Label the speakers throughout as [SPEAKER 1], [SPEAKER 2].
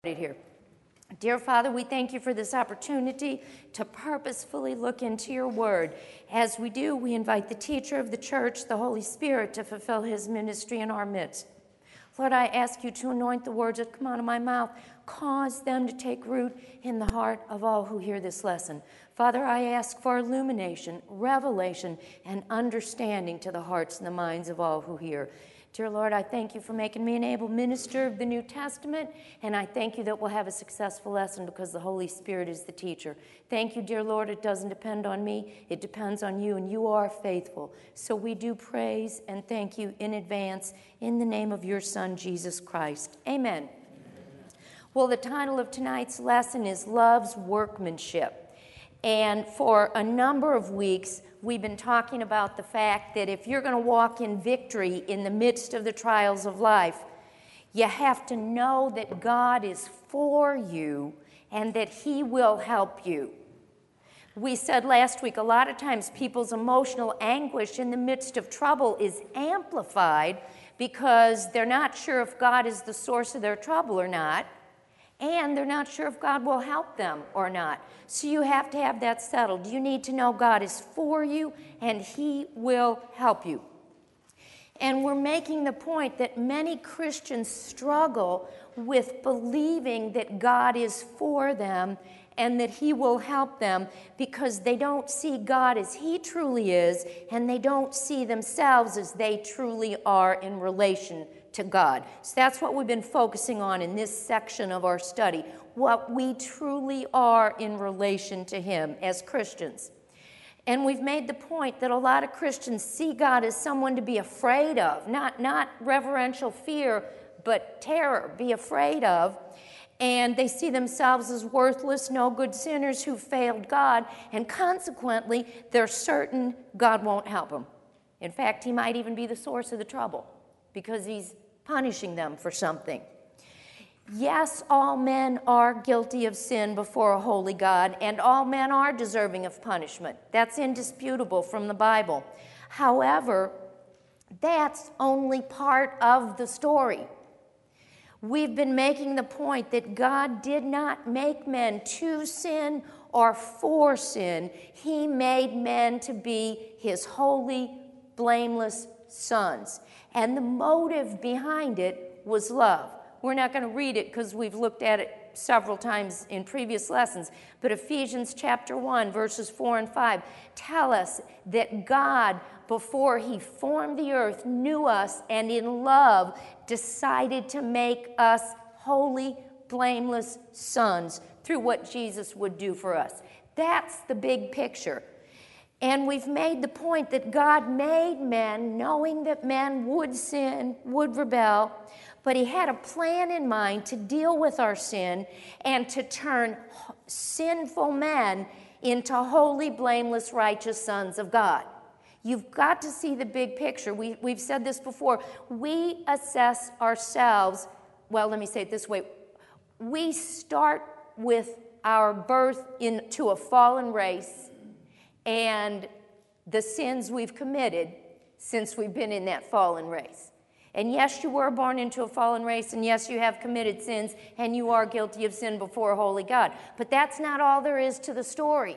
[SPEAKER 1] Here. Dear Father, we thank you for this opportunity to purposefully look into your word. As we do, we invite the teacher of the church, the Holy Spirit, to fulfill his ministry in our midst. Lord, I ask you to anoint the words that come out of my mouth, cause them to take root in the heart of all who hear this lesson. Father, I ask for illumination, revelation, and understanding to the hearts and the minds of all who hear. Dear Lord, I thank you for making me an able minister of the New Testament, and I thank you that we'll have a successful lesson because the Holy Spirit is the teacher. Thank you, dear Lord, it doesn't depend on me, it depends on you, and you are faithful. So we do praise and thank you in advance in the name of your Son, Jesus Christ. Amen. Well, the title of tonight's lesson is Love's Workmanship. And for a number of weeks, we've been talking about the fact that if you're going to walk in victory in the midst of the trials of life, you have to know that God is for you and that he will help you. We said last week, a lot of times people's emotional anguish in the midst of trouble is amplified because they're not sure if God is the source of their trouble or not, and they're not sure if God will help them or not. So you have to have that settled. You need to know God is for you and he will help you. And we're making the point that many Christians struggle with believing that God is for them and that he will help them because they don't see God as he truly is, and they don't see themselves as they truly are in relation to God. So that's what we've been focusing on in this section of our study, what we truly are in relation to him as Christians. And we've made the point that a lot of Christians see God as someone to be afraid of, not reverential fear, but terror, be afraid of. And they see themselves as worthless, no good sinners who failed God, and consequently, they're certain God won't help them. In fact, he might even be the source of the trouble because he's punishing them for something. Yes, all men are guilty of sin before a holy God, and all men are deserving of punishment. That's indisputable from the Bible. However, that's only part of the story. We've been making the point that God did not make men to sin or for sin. He made men to be his holy, blameless sons. And the motive behind it was love. We're not going to read it because we've looked at it several times in previous lessons. But Ephesians chapter 1, verses 4 and 5 tell us that God, before he formed the earth, knew us and in love decided to make us holy, blameless sons through what Jesus would do for us. That's the big picture. And we've made the point that God made men knowing that men would sin, would rebel, but he had a plan in mind to deal with our sin and to turn sinful men into holy, blameless, righteous sons of God. You've got to see the big picture. We've said this before. We assess ourselves, well, let me say it this way. We start with our birth into a fallen race and the sins we've committed since we've been in that fallen race. And yes, you were born into a fallen race, and yes, you have committed sins, and you are guilty of sin before a holy God. But that's not all there is to the story.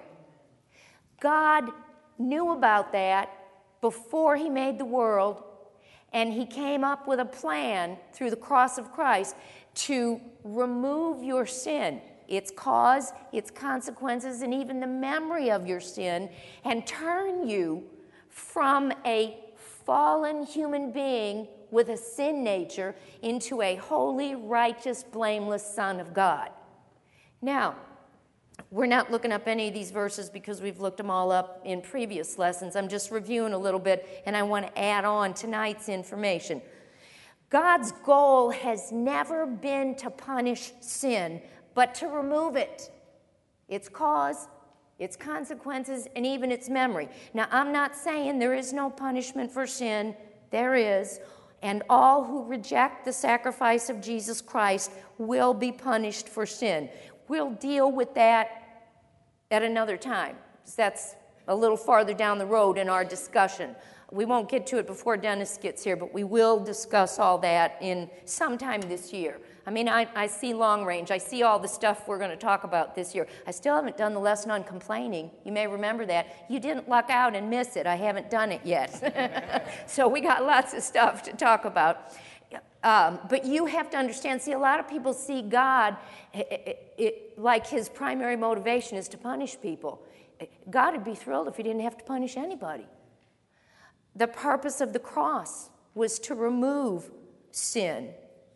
[SPEAKER 1] God knew about that before he made the world, and he came up with a plan through the cross of Christ to remove your sin, its cause, its consequences, and even the memory of your sin, and turn you from a fallen human being with a sin nature into a holy, righteous, blameless son of God. Now, we're not looking up any of these verses because we've looked them all up in previous lessons. I'm just reviewing a little bit, and I want to add on tonight's information. God's goal has never been to punish sin, but to remove it, its cause, its consequences, and even its memory. Now, I'm not saying there is no punishment for sin. There is. And all who reject the sacrifice of Jesus Christ will be punished for sin. We'll deal with that at another time. That's a little farther down the road in our discussion. We won't get to it before Dennis gets here, but we will discuss all that in sometime this year. I mean, I see long range. I see all the stuff we're going to talk about this year. I still haven't done the lesson on complaining. You may remember that. You didn't luck out and miss it. I haven't done it yet. So we got lots of stuff to talk about. But you have to understand, see, a lot of people see God like his primary motivation is to punish people. God would be thrilled if he didn't have to punish anybody. The purpose of the cross was to remove sin.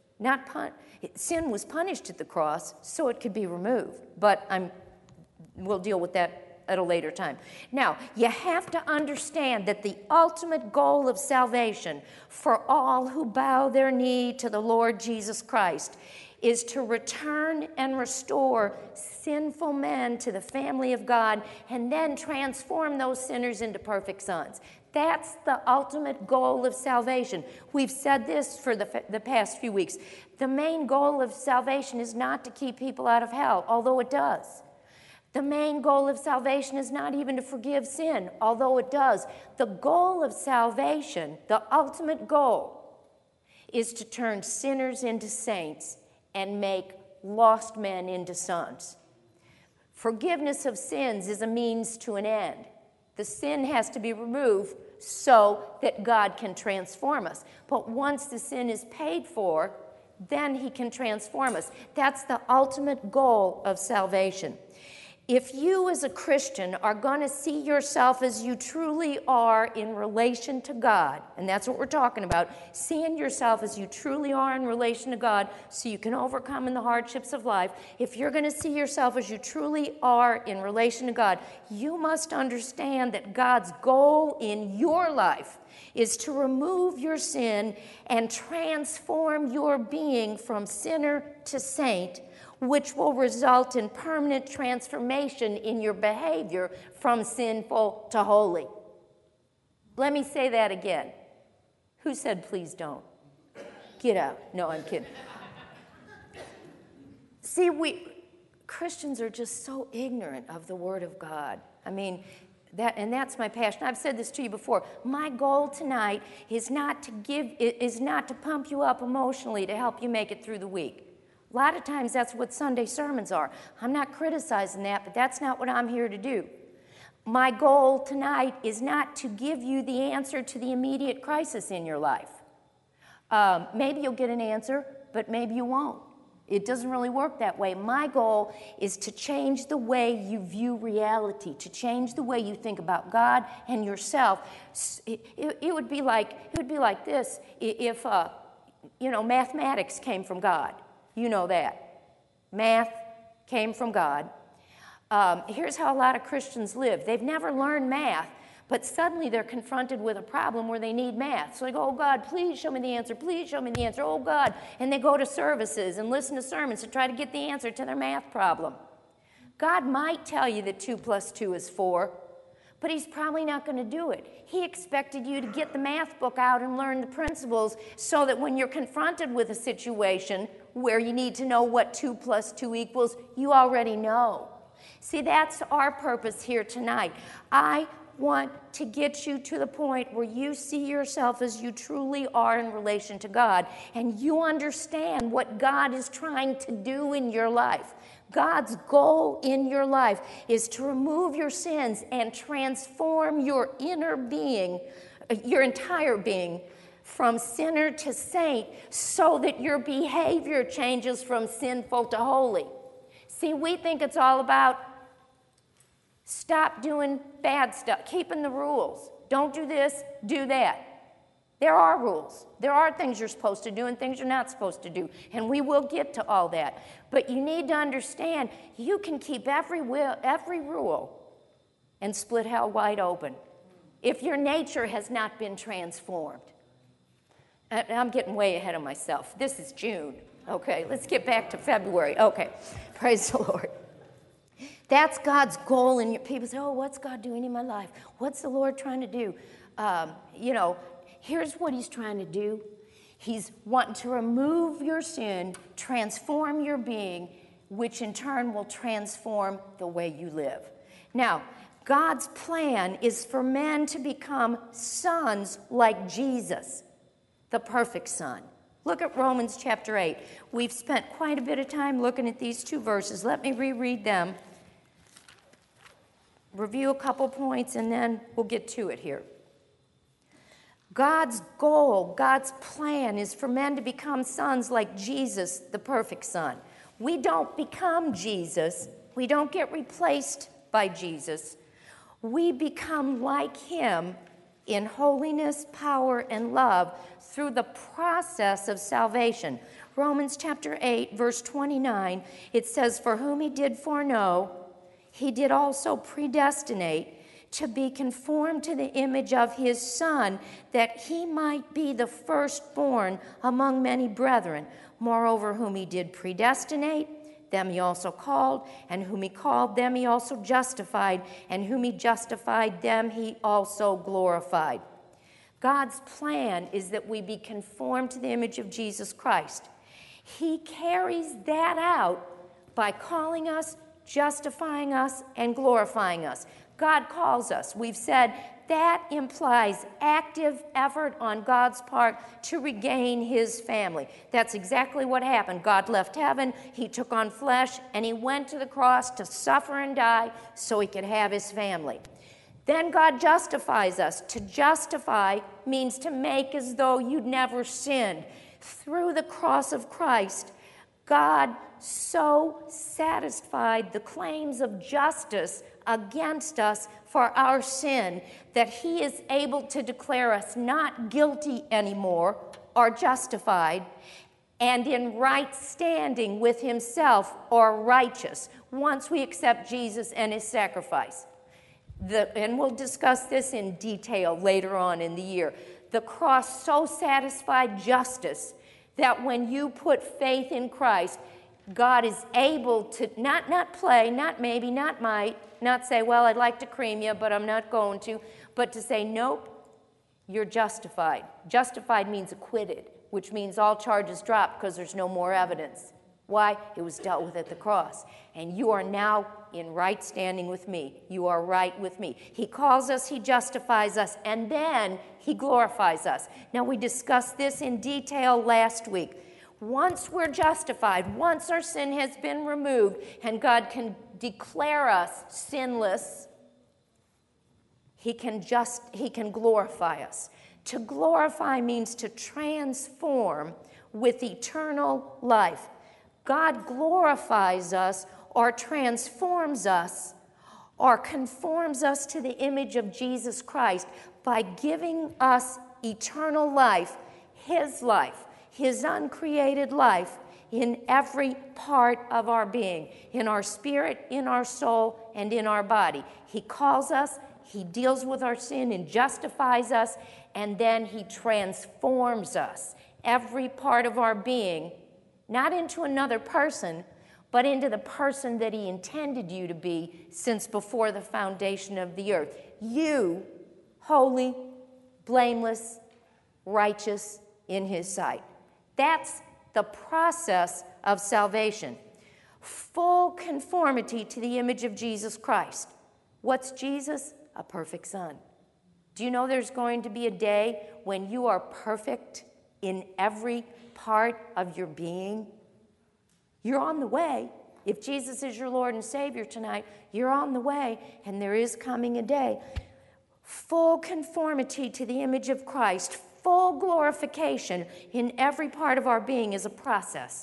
[SPEAKER 1] Sin was punished at the cross so it could be removed. But we'll deal with that at a later time. Now, you have to understand that the ultimate goal of salvation for all who bow their knee to the Lord Jesus Christ is to return and restore sinful men to the family of God and then transform those sinners into perfect sons. That's the ultimate goal of salvation. We've said this for the past few weeks. The main goal of salvation is not to keep people out of hell, although it does. The main goal of salvation is not even to forgive sin, although it does. The goal of salvation, the ultimate goal, is to turn sinners into saints and make lost men into sons. Forgiveness of sins is a means to an end. The sin has to be removed so that God can transform us. But once the sin is paid for, then he can transform us. That's the ultimate goal of salvation. If you as a Christian are going to see yourself as you truly are in relation to God, and that's what we're talking about, seeing yourself as you truly are in relation to God so you can overcome in the hardships of life, if you're going to see yourself as you truly are in relation to God, you must understand that God's goal in your life is to remove your sin and transform your being from sinner to saint, which will result in permanent transformation in your behavior from sinful to holy. Let me say that again. Who said please don't? Get out. No, I'm kidding. See, Christians are just so ignorant of the Word of God. I mean, that's my passion. I've said this to you before. My goal tonight is not to pump you up emotionally to help you make it through the week. A lot of times that's what Sunday sermons are. I'm not criticizing that, but that's not what I'm here to do. My goal tonight is not to give you the answer to the immediate crisis in your life. Maybe you'll get an answer, but maybe you won't. It doesn't really work that way. My goal is to change the way you view reality, to change the way you think about God and yourself. It would be like this if mathematics came from God. You know that. Math came from God. Here's how a lot of Christians live. They've never learned math, but suddenly they're confronted with a problem where they need math. So they go, oh, God, please show me the answer. Please show me the answer. Oh, God. And they go to services and listen to sermons to try to get the answer to their math problem. God might tell you that 2 + 2 is 4, but he's probably not going to do it. He expected you to get the math book out and learn the principles so that when you're confronted with a situation where you need to know what 2 + 2 equals, you already know. See, that's our purpose here tonight. I want to get you to the point where you see yourself as you truly are in relation to God, and you understand what God is trying to do in your life. God's goal in your life is to remove your sins and transform your inner being, your entire being, from sinner to saint, so that your behavior changes from sinful to holy. See, we think it's all about stop doing bad stuff, keeping the rules. Don't do this, do that. There are rules. There are things you're supposed to do and things you're not supposed to do, and we will get to all that. But you need to understand, you can keep every rule and split hell wide open if your nature has not been transformed. I'm getting way ahead of myself. This is June. Okay, let's get back to February. Okay, praise the Lord. That's God's goal. And people say, oh, what's God doing in my life? What's the Lord trying to do? Here's what he's trying to do. He's wanting to remove your sin, transform your being, which in turn will transform the way you live. Now, God's plan is for men to become sons like Jesus, the perfect son. Look at Romans chapter 8. We've spent quite a bit of time looking at these two verses. Let me reread them, review a couple points, and then we'll get to it here. God's goal, God's plan is for men to become sons like Jesus, the perfect Son. We don't become Jesus. We don't get replaced by Jesus. We become like him in holiness, power, and love through the process of salvation. Romans chapter 8, verse 29, it says, "For whom he did foreknow, he did also predestinate to be conformed to the image of his Son, that he might be the firstborn among many brethren. Moreover, whom he did predestinate, them he also called, and whom he called, them he also justified, and whom he justified, them he also glorified." God's plan is that we be conformed to the image of Jesus Christ. He carries that out by calling us, justifying us, and glorifying us. God calls us. We've said that implies active effort on God's part to regain his family. That's exactly what happened. God left heaven, he took on flesh, and he went to the cross to suffer and die so he could have his family. Then God justifies us. To justify means to make as though you'd never sinned. Through the cross of Christ, God so satisfied the claims of justice against us for our sin that he is able to declare us not guilty anymore or justified, and in right standing with himself or righteous once we accept Jesus and his sacrifice. And we'll discuss this in detail later on in the year. The cross so satisfied justice that when you put faith in Christ, God is able to not play, not maybe, not might, not say, well, I'd like to cream you, but I'm not going to, but to say, nope, you're justified. Justified means acquitted, which means all charges drop because there's no more evidence. Why? It was dealt with at the cross. And you are now in right standing with me. You are right with me. He calls us, he justifies us, and then he glorifies us. Now, we discussed this in detail last week. Once we're justified, once our sin has been removed, and God can declare us sinless, he can glorify us. To glorify means to transform with eternal life. God glorifies us or transforms us or conforms us to the image of Jesus Christ by giving us eternal life, his uncreated life in every part of our being, in our spirit, in our soul, and in our body. He calls us, he deals with our sin and justifies us, and then he transforms us, every part of our being, not into another person, but into the person that he intended you to be since before the foundation of the earth. You, holy, blameless, righteous in his sight. That's the process of salvation. Full conformity to the image of Jesus Christ. What's Jesus? A perfect Son. Do you know there's going to be a day when you are perfect in every part of your being? You're on the way. If Jesus is your Lord and Savior tonight, you're on the way, and there is coming a day. Full conformity to the image of Christ, full glorification in every part of our being is a process.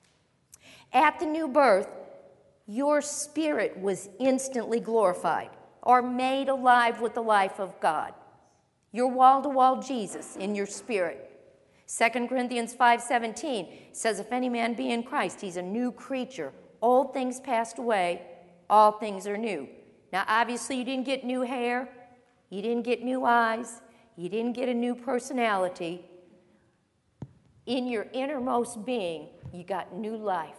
[SPEAKER 1] At the new birth, your spirit was instantly glorified or made alive with the life of God. You're wall-to-wall Jesus in your spirit. 2 Corinthians 5:17 says, if any man be in Christ, he's a new creature. Old things passed away, all things are new. Now, obviously, you didn't get new hair. You didn't get new eyes. You didn't get a new personality. In your innermost being, you got new life.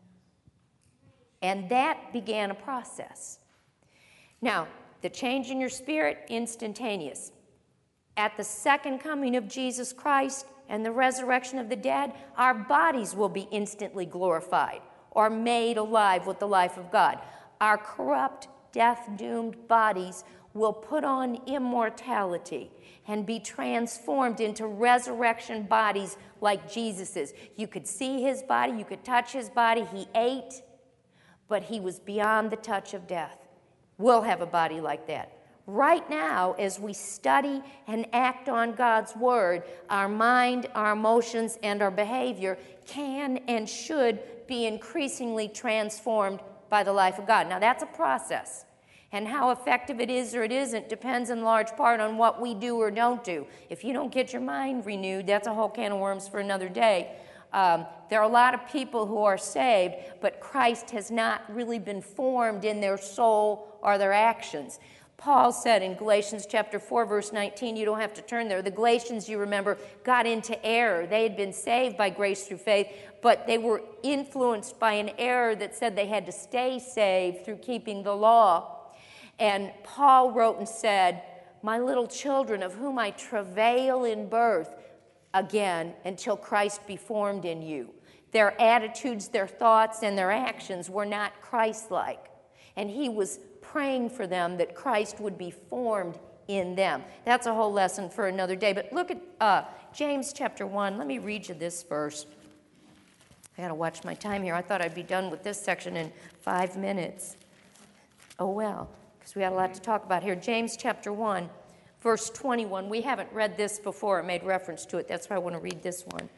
[SPEAKER 1] And that began a process. Now, the change in your spirit, instantaneous. At the second coming of Jesus Christ and the resurrection of the dead, our bodies will be instantly glorified or made alive with the life of God. Our corrupt, death-doomed bodies will put on immortality and be transformed into resurrection bodies like Jesus's. You could see his body, you could touch his body. He ate, but he was beyond the touch of death. We'll have a body like that. Right now, as we study and act on God's word, our mind, our emotions, and our behavior can and should be increasingly transformed by the life of God. Now, that's a process. And how effective it is or it isn't depends in large part on what we do or don't do. If you don't get your mind renewed, that's a whole can of worms for another day. There are a lot of people who are saved, but Christ has not really been formed in their soul or their actions. Paul said in Galatians chapter 4, verse 19, you don't have to turn there. The Galatians, you remember, got into error. They had been saved by grace through faith, but they were influenced by an error that said they had to stay saved through keeping the law. And Paul wrote and said, my little children, of whom I travail in birth again until Christ be formed in you. Their attitudes, their thoughts, and their actions were not Christ-like. And he was praying for them that Christ would be formed in them. That's a whole lesson for another day. But look at James chapter 1. Let me read you this verse. I got to watch my time here. I thought I'd be done with this section in 5 minutes. Oh, well, because we got a lot to talk about here. James chapter 1, verse 21. We haven't read this before. I made reference to it. That's why I want to read this one.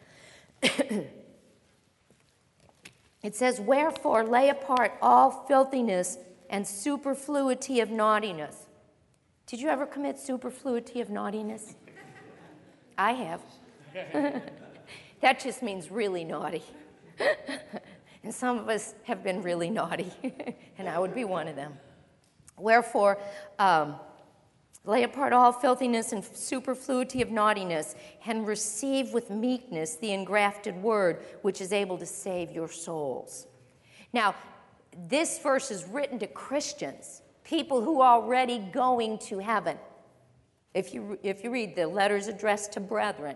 [SPEAKER 1] It says, wherefore lay apart all filthiness and superfluity of naughtiness. Did you ever commit superfluity of naughtiness? I have. That just means really naughty. And some of us have been really naughty, and I would be one of them. Wherefore, lay apart all filthiness and superfluity of naughtiness, and receive with meekness the engrafted word, which is able to save your souls. Now, this verse is written to Christians, people who are already going to heaven. If you read the letters addressed to brethren,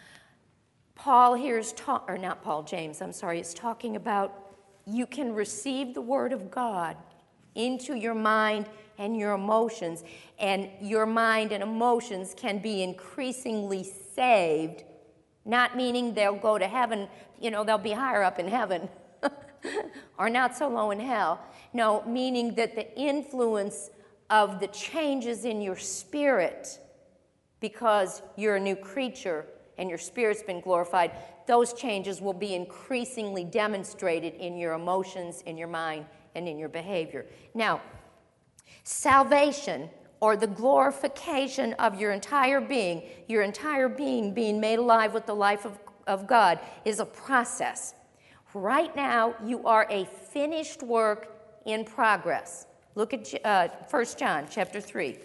[SPEAKER 1] James is talking about you can receive the word of God into your mind and your emotions, and your mind and emotions can be increasingly saved, not meaning they'll go to heaven, they'll be higher up in heaven, or not so low in hell. No, meaning that the influence of the changes in your spirit, because you're a new creature and your spirit's been glorified, those changes will be increasingly demonstrated in your emotions, in your mind, and in your behavior. Now, salvation, or the glorification of your entire being being made alive with the life of God, is a process. Right now, you are a finished work in progress. Look at 1 John chapter 3.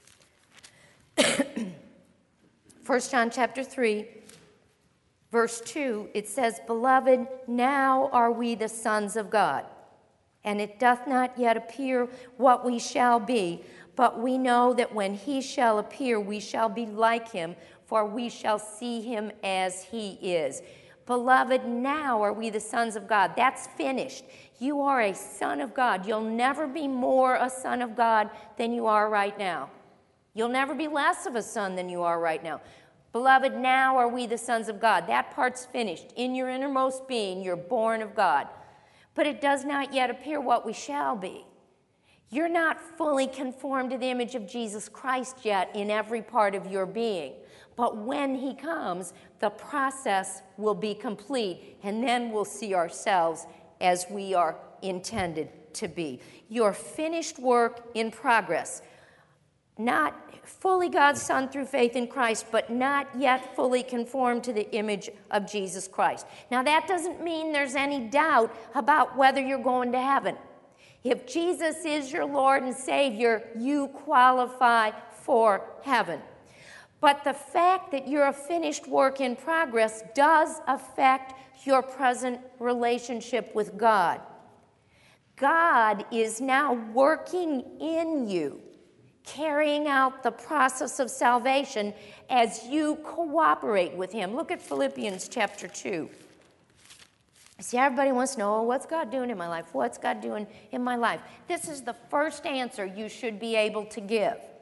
[SPEAKER 1] 1 John chapter 3, verse 2, it says, beloved, now are we the sons of God, and it doth not yet appear what we shall be, but we know that when he shall appear, we shall be like him, for we shall see him as he is. Beloved, now are we the sons of God. That's finished. You are a son of God. You'll never be more a son of God than you are right now. You'll never be less of a son than you are right now. Beloved, now are we the sons of God. That part's finished. In your innermost being, you're born of God. But it does not yet appear what we shall be. You're not fully conformed to the image of Jesus Christ yet in every part of your being. But when he comes, the process will be complete, and then we'll see ourselves as we are intended to be. Your finished work in progress. Not fully God's Son through faith in Christ, but not yet fully conformed to the image of Jesus Christ. Now, that doesn't mean there's any doubt about whether you're going to heaven. If Jesus is your Lord and Savior, you qualify for heaven. But the fact that you're a finished work in progress does affect your present relationship with God. God is now working in you, carrying out the process of salvation as you cooperate with him. Look at Philippians chapter 2. See, everybody wants to know, what's God doing in my life? What's God doing in my life? This is the first answer you should be able to give.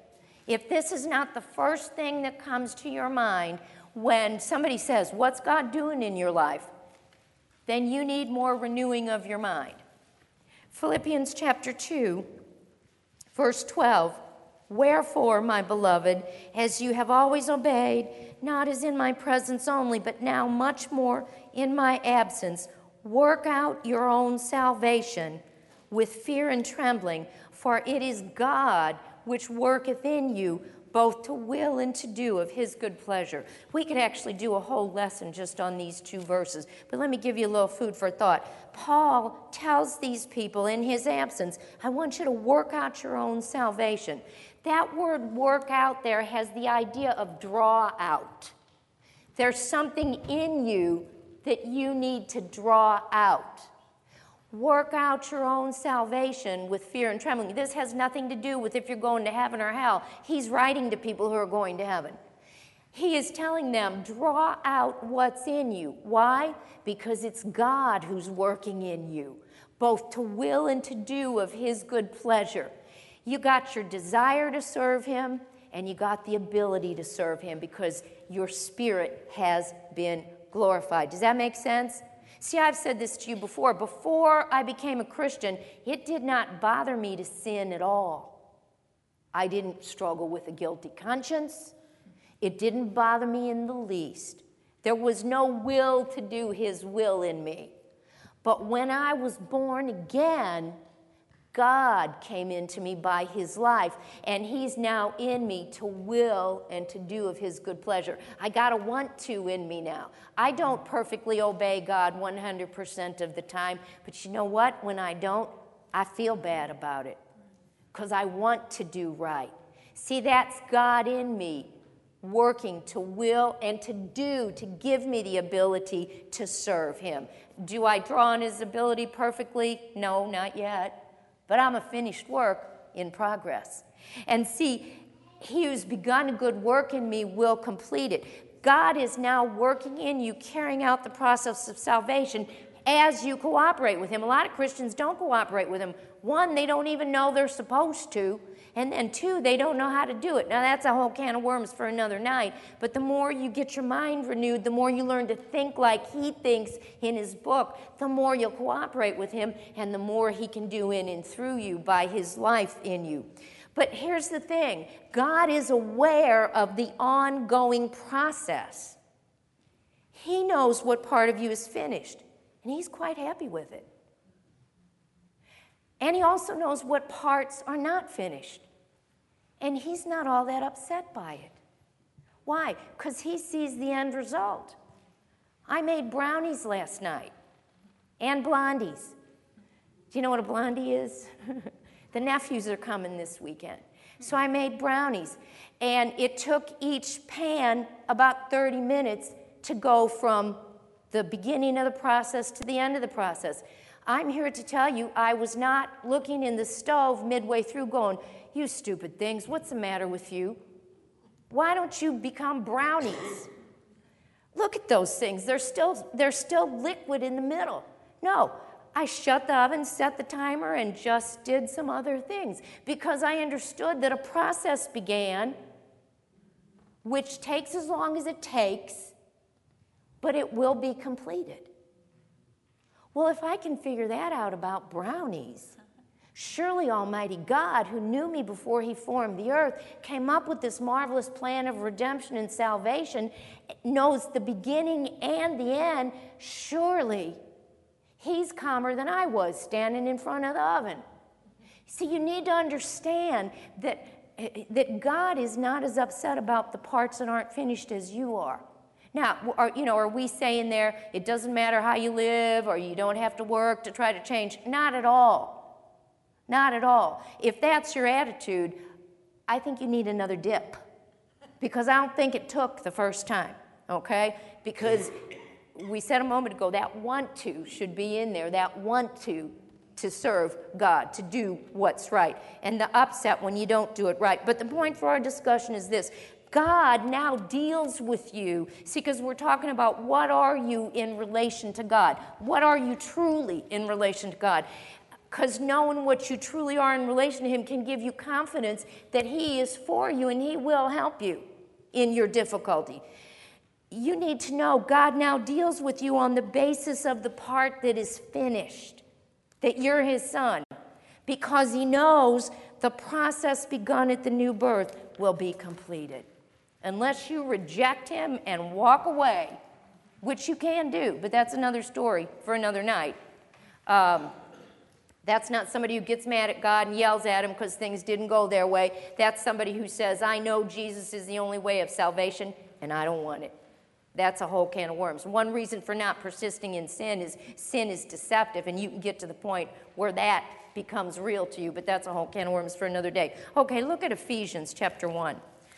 [SPEAKER 1] If this is not the first thing that comes to your mind when somebody says, "What's God doing in your life?" then you need more renewing of your mind. Philippians chapter 2, verse 12. "Wherefore, my beloved, as you have always obeyed, not as in my presence only, but now much more in my absence, work out your own salvation with fear and trembling, for it is God which worketh in you, both to will and to do of his good pleasure." We could actually do a whole lesson just on these two verses, but let me give you a little food for thought. Paul tells these people in his absence, I want you to work out your own salvation. That word "work out" there has the idea of draw out. There's something in you that you need to draw out. Work out your own salvation with fear and trembling. This has nothing to do with if you're going to heaven or hell. He's writing to people who are going to heaven. He is telling them, draw out what's in you. Why? Because it's God who's working in you, both to will and to do of his good pleasure. You got your desire to serve him, and you got the ability to serve him because your spirit has been glorified. Does that make sense? See, I've said this to you before. Before I became a Christian, it did not bother me to sin at all. I didn't struggle with a guilty conscience. It didn't bother me in the least. There was no will to do his will in me. But when I was born again, God came into me by his life, and he's now in me to will and to do of his good pleasure. I got a want to in me now. I don't perfectly obey God 100% of the time, but you know what? When I don't, I feel bad about it because I want to do right. See, that's God in me working to will and to do, to give me the ability to serve him. Do I draw on his ability perfectly? No, not yet. But I'm a finished work in progress. And see, he who's begun a good work in me will complete it. God is now working in you, carrying out the process of salvation as you cooperate with him. A lot of Christians don't cooperate with him. One, they don't even know they're supposed to. And then two, they don't know how to do it. Now, that's a whole can of worms for another night. But the more you get your mind renewed, the more you learn to think like he thinks in his book, the more you'll cooperate with him, and the more he can do in and through you by his life in you. But here's the thing. God is aware of the ongoing process. He knows what part of you is finished, and he's quite happy with it. And he also knows what parts are not finished. And he's not all that upset by it. Why? Because he sees the end result. I made brownies last night and blondies. Do you know what a blondie is? The nephews are coming this weekend. So I made brownies. And it took each pan about 30 minutes to go from the beginning of the process to the end of the process. I'm here to tell you I was not looking in the stove midway through going, you stupid things, what's the matter with you? Why don't you become brownies? Look at those things. They're still liquid in the middle. No, I shut the oven, set the timer, and just did some other things because I understood that a process began which takes as long as it takes, but it will be completed. Well, if I can figure that out about brownies, surely Almighty God, who knew me before he formed the earth, came up with this marvelous plan of redemption and salvation, knows the beginning and the end. Surely he's calmer than I was standing in front of the oven. See, you need to understand that God is not as upset about the parts that aren't finished as you are. Now, are we saying there it doesn't matter how you live or you don't have to work to try to change? Not at all. Not at all. If that's your attitude, I think you need another dip because I don't think it took the first time, okay? Because we said a moment ago that want to should be in there, that want to serve God, to do what's right, and the upset when you don't do it right. But the point for our discussion is this. God now deals with you. See, because we're talking about what are you in relation to God? What are you truly in relation to God? Because knowing what you truly are in relation to him can give you confidence that he is for you and he will help you in your difficulty. You need to know God now deals with you on the basis of the part that is finished, that you're his son, because he knows the process begun at the new birth will be completed. Unless you reject him and walk away, which you can do, but that's another story for another night. That's not somebody who gets mad at God and yells at him because things didn't go their way. That's somebody who says, I know Jesus is the only way of salvation, and I don't want it. That's a whole can of worms. One reason for not persisting in sin is deceptive, and you can get to the point where that becomes real to you, but that's a whole can of worms for another day. Okay, look at Ephesians chapter 1.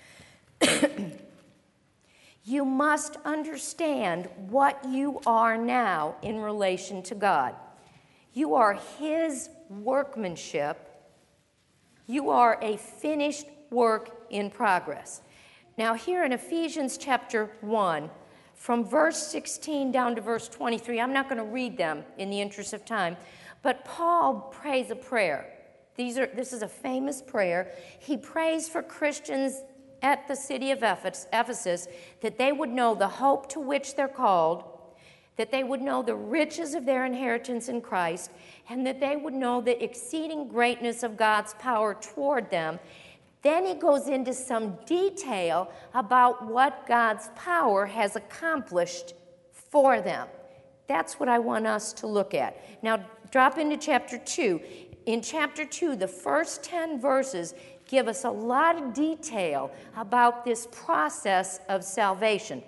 [SPEAKER 1] You must understand what you are now in relation to God. You are his workmanship. You are a finished work in progress. Now here in Ephesians chapter 1, from verse 16 down to verse 23, I'm not going to read them in the interest of time, but Paul prays a prayer. This is a famous prayer. He prays for Christians at the city of Ephesus that they would know the hope to which they're called, that they would know the riches of their inheritance in Christ, and that they would know the exceeding greatness of God's power toward them. Then he goes into some detail about what God's power has accomplished for them. That's what I want us to look at. Now, drop into chapter 2. In chapter 2, the first 10 verses give us a lot of detail about this process of salvation.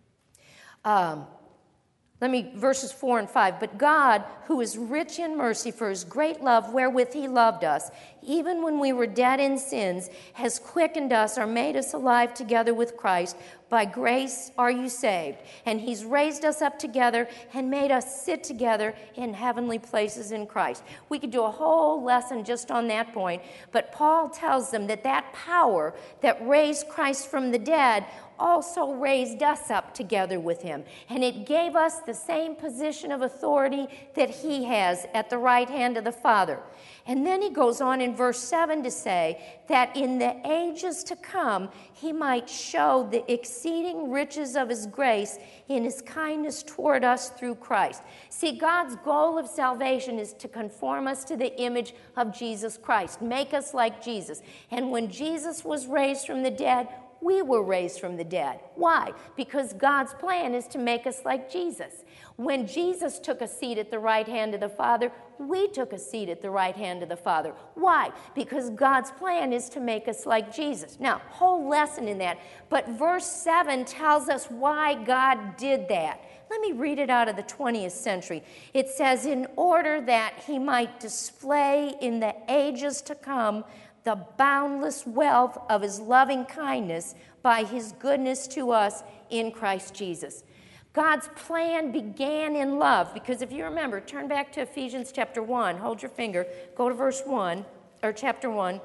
[SPEAKER 1] Verses 4 and 5. But God, who is rich in mercy for his great love wherewith he loved us, even when we were dead in sins, has quickened us or made us alive together with Christ. By grace are you saved. And he's raised us up together and made us sit together in heavenly places in Christ. We could do a whole lesson just on that point, but Paul tells them that power that raised Christ from the dead also raised us up together with him. And it gave us the same position of authority that he has at the right hand of the Father. And then he goes on in verse 7 to say that in the ages to come, he might show the exceeding riches of his grace in his kindness toward us through Christ. See, God's goal of salvation is to conform us to the image of Jesus Christ, make us like Jesus. And when Jesus was raised from the dead, we were raised from the dead. Why? Because God's plan is to make us like Jesus. When Jesus took a seat at the right hand of the Father, we took a seat at the right hand of the Father. Why? Because God's plan is to make us like Jesus. Now, whole lesson in that, but verse 7 tells us why God did that. Let me read it out of the 20th century. It says, in order that he might display in the ages to come the boundless wealth of his loving kindness by his goodness to us in Christ Jesus. God's plan began in love, because if you remember, turn back to Ephesians chapter 1, hold your finger, go to verse 1, or chapter 1,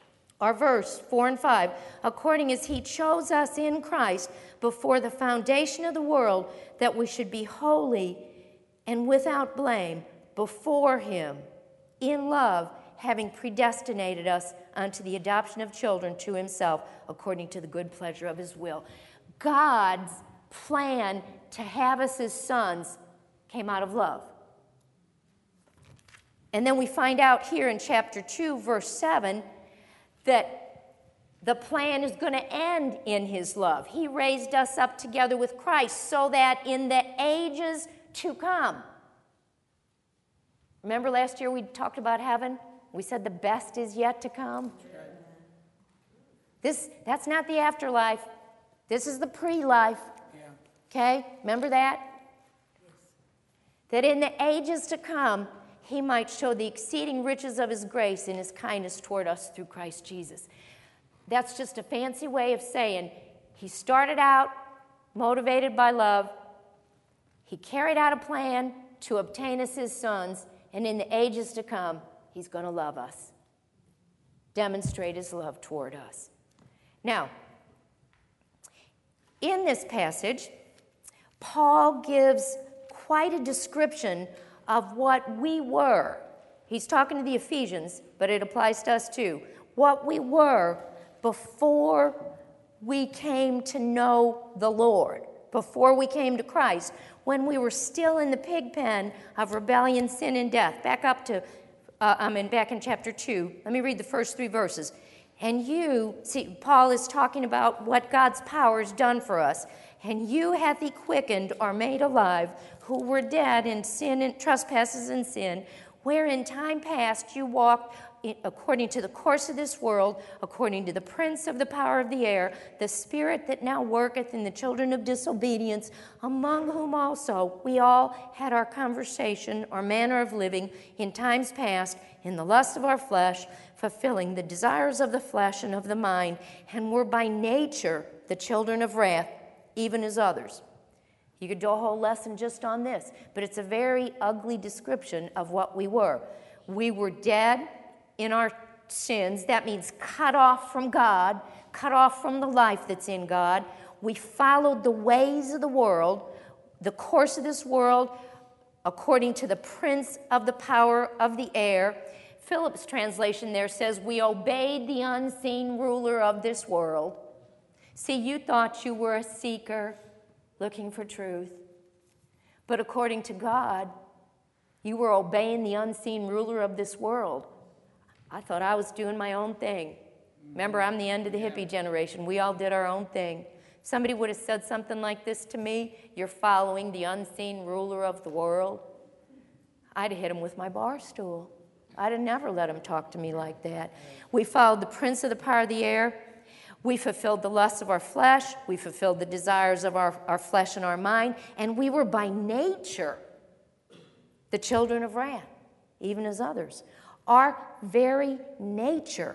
[SPEAKER 1] or verse 4 and 5, according as he chose us in Christ before the foundation of the world, that we should be holy and without blame before him in love, having predestinated us unto the adoption of children to himself, according to the good pleasure of his will. God's plan to have us as sons came out of love. And then we find out here in chapter 2, verse 7, that the plan is going to end in his love. He raised us up together with Christ so that in the ages to come. Remember last year we talked about heaven? We said the best is yet to come. That's not the afterlife. This is the pre-life. Okay? Remember that? That in the ages to come, he might show the exceeding riches of his grace in his kindness toward us through Christ Jesus. That's just a fancy way of saying he started out motivated by love. He carried out a plan to obtain us his sons, and in the ages to come, he's going to love us, demonstrate his love toward us. Now, in this passage, Paul gives quite a description of what we were He's talking to the Ephesians, but it applies to us too. What we were before we came to know the Lord, before we came to Christ, when we were still in the pig pen of rebellion, sin, and death. Back up to, back in chapter 2. Let me read the first 3 verses. And you, see, Paul is talking about what God's power has done for us. And you hath he quickened or made alive, who were dead in sin and trespasses and sin, where in time past you walked according to the course of this world, according to the prince of the power of the air, the spirit that now worketh in the children of disobedience, among whom also we all had our conversation, our manner of living, in times past, in the lust of our flesh, fulfilling the desires of the flesh and of the mind, and were by nature the children of wrath, even as others. You could do a whole lesson just on this, but it's a very ugly description of what we were. We were dead in our sins. That means cut off from God, cut off from the life that's in God. We followed the ways of the world, the course of this world, according to the prince of the power of the air. Phillips' translation there says, we obeyed the unseen ruler of this world. See, you thought you were a seeker looking for truth. But according to God, you were obeying the unseen ruler of this world. I thought I was doing my own thing. Remember, I'm the end of the hippie generation. We all did our own thing. Somebody would have said something like this to me, you're following the unseen ruler of the world. I'd have hit him with my bar stool. I'd have never let him talk to me like that. We followed the prince of the power of the air. We fulfilled the lusts of our flesh. We fulfilled the desires of our flesh and our mind. And we were by nature the children of wrath, even as others. Our very nature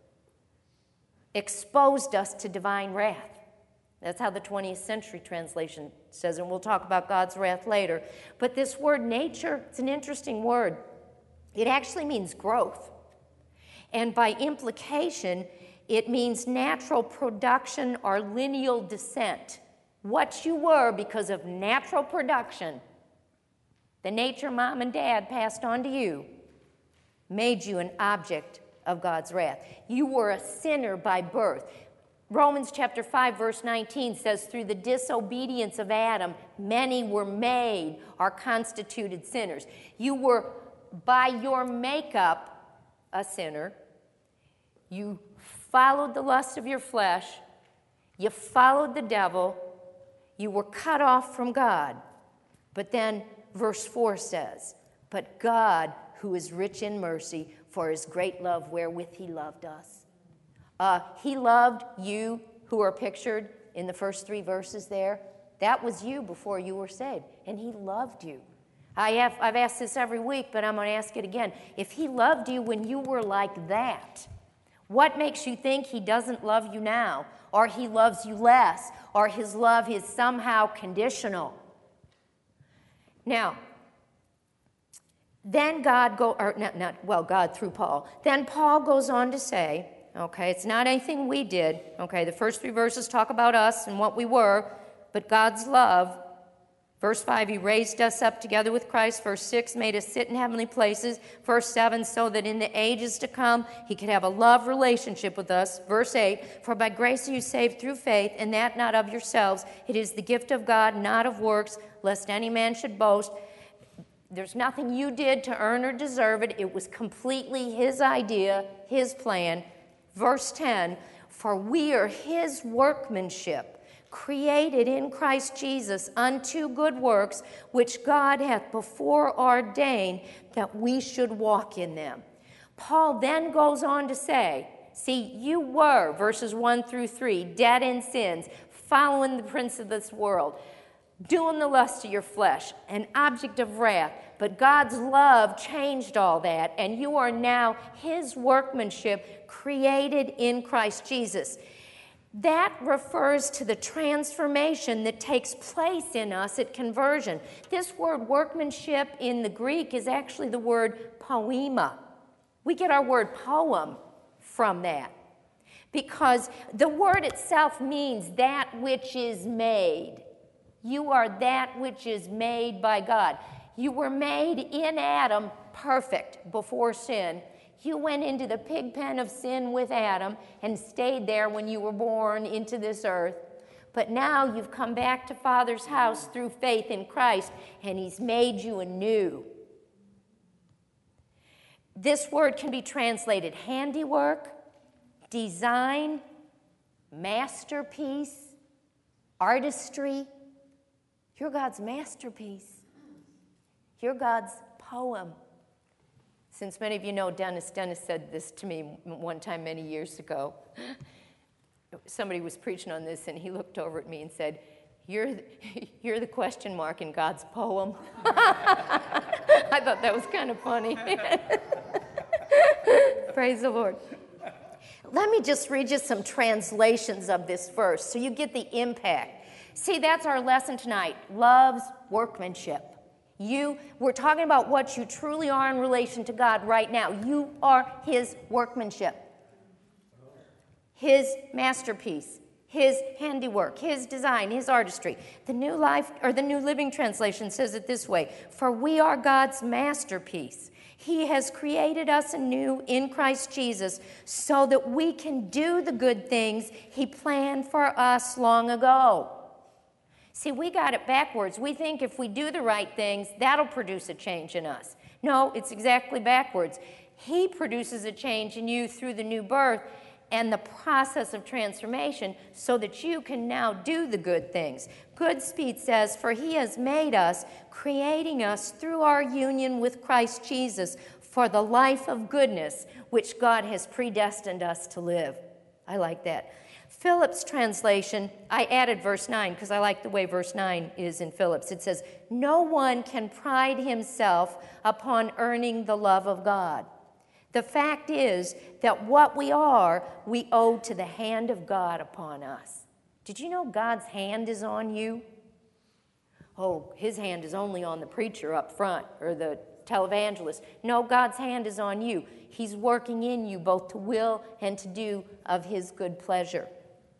[SPEAKER 1] exposed us to divine wrath. That's how the 20th century translation says, and we'll talk about God's wrath later. But this word nature, it's an interesting word. It actually means growth. And by implication, it means natural production or lineal descent. What you were because of natural production, the nature mom and dad passed on to you, made you an object of God's wrath. You were a sinner by birth. Romans chapter 5, verse 19 says, through the disobedience of Adam, many were made or constituted sinners. You were, by your makeup, a sinner. You followed the lust of your flesh. You followed the devil. You were cut off from God. But then verse 4 says, but God, who is rich in mercy, for his great love wherewith he loved us. He loved you who are pictured in the first 3 verses there. That was you before you were saved, and he loved you. I've asked this every week, but I'm going to ask it again. If he loved you when you were like that, what makes you think he doesn't love you now, or he loves you less, or his love is somehow conditional? Now, then God through Paul. Then Paul goes on to say, okay, it's not anything we did. Okay, the first 3 verses talk about us and what we were, but God's love. Verse 5, he raised us up together with Christ. Verse 6, made us sit in heavenly places. Verse 7, so that in the ages to come he could have a love relationship with us. Verse 8, for by grace are you saved through faith, and that not of yourselves. It is the gift of God, not of works, lest any man should boast. There's nothing you did to earn or deserve it. It was completely his idea, his plan. Verse 10, for we are his workmanship, created in Christ Jesus unto good works, which God hath before ordained that we should walk in them. Paul then goes on to say, see, you were, verses 1 through 3, dead in sins, following the prince of this world, doing the lust of your flesh, an object of wrath. But God's love changed all that, and you are now his workmanship, created in Christ Jesus. That refers to the transformation that takes place in us at conversion. This word workmanship in the Greek is actually the word poema. We get our word poem from that, because the word itself means that which is made. You are that which is made by God. You were made in Adam perfect before sin. You went into the pig pen of sin with Adam and stayed there when you were born into this earth. But now you've come back to Father's house through faith in Christ, and he's made you anew. This word can be translated handiwork, design, masterpiece, artistry. You're God's masterpiece. You're God's poem. Since many of you know Dennis said this to me one time many years ago. Somebody was preaching on this, and he looked over at me and said, you're the question mark in God's poem. I thought that was kind of funny. Praise the Lord. Let me just read you some translations of this verse so you get the impact. See, that's our lesson tonight. Love's workmanship. We're talking about what you truly are in relation to God right now. You are his workmanship, his masterpiece, his handiwork, his design, his artistry. The New Living Translation says it this way: for we are God's masterpiece. He has created us anew in Christ Jesus so that we can do the good things he planned for us long ago. See, we got it backwards. We think if we do the right things, that'll produce a change in us. No, it's exactly backwards. He produces a change in you through the new birth and the process of transformation so that you can now do the good things. Goodspeed says, for he has made us, creating us through our union with Christ Jesus for the life of goodness which God has predestined us to live. I like that. Phillips' translation, I added verse 9 because I like the way verse 9 is in Phillips. It says, no one can pride himself upon earning the love of God. The fact is that what we are, we owe to the hand of God upon us. Did you know God's hand is on you? Oh, his hand is only on the preacher up front or the televangelist. No, God's hand is on you. He's working in you both to will and to do of his good pleasure.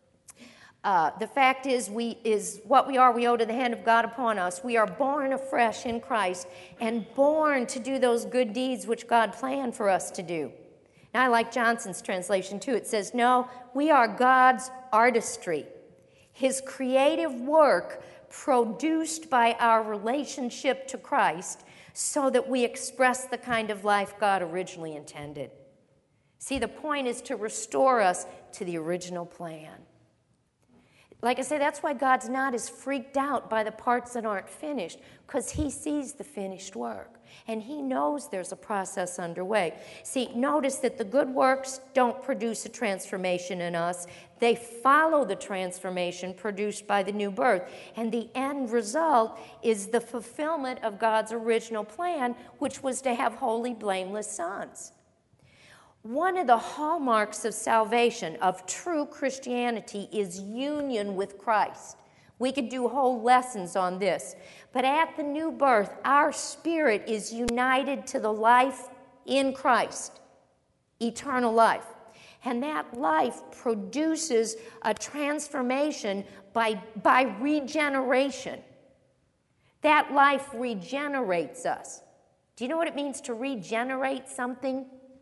[SPEAKER 1] The fact is what we are, we owe to the hand of God upon us. We are born afresh in Christ and born to do those good deeds which God planned for us to do. Now, I like Johnson's translation too. It says, no, we are God's artistry, his creative work produced by our relationship to Christ so that we express the kind of life God originally intended. See, the point is to restore us to the original plan. Like I say, that's why God's not as freaked out by the parts that aren't finished, because he sees the finished work, and he knows there's a process underway. See, notice that the good works don't produce a transformation in us. They follow the transformation produced by the new birth, and the end result is the fulfillment of God's original plan, which was to have holy, blameless sons. One of the hallmarks of salvation, of true Christianity, is union with Christ. We could do whole lessons on this. But at the new birth, our spirit is united to the life in Christ, eternal life. And that life produces a transformation by regeneration. That life regenerates us. Do you know what it means to regenerate something?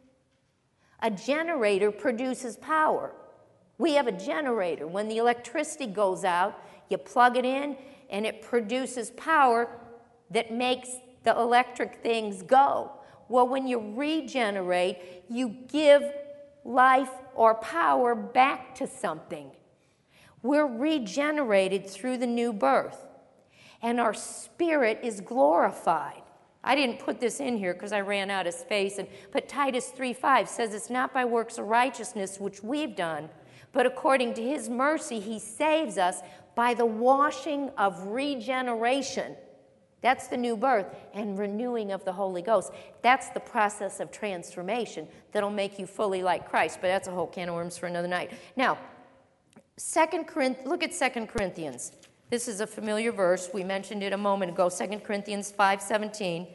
[SPEAKER 1] A generator produces power. We have a generator. When the electricity goes out, you plug it in, and it produces power that makes the electric things go. Well, when you regenerate, you give life or power back to something. We're regenerated through the new birth, and our spirit is glorified. I didn't put this in here because I ran out of space, but Titus 3:5 says it's not by works of righteousness which we've done, but according to his mercy he saves us by the washing of regeneration. That's the new birth and renewing of the Holy Ghost. That's the process of transformation that'll make you fully like Christ, but that's a whole can of worms for another night. Now, look at 2 Corinthians. This is a familiar verse. We mentioned it a moment ago, 2 Corinthians 5:17.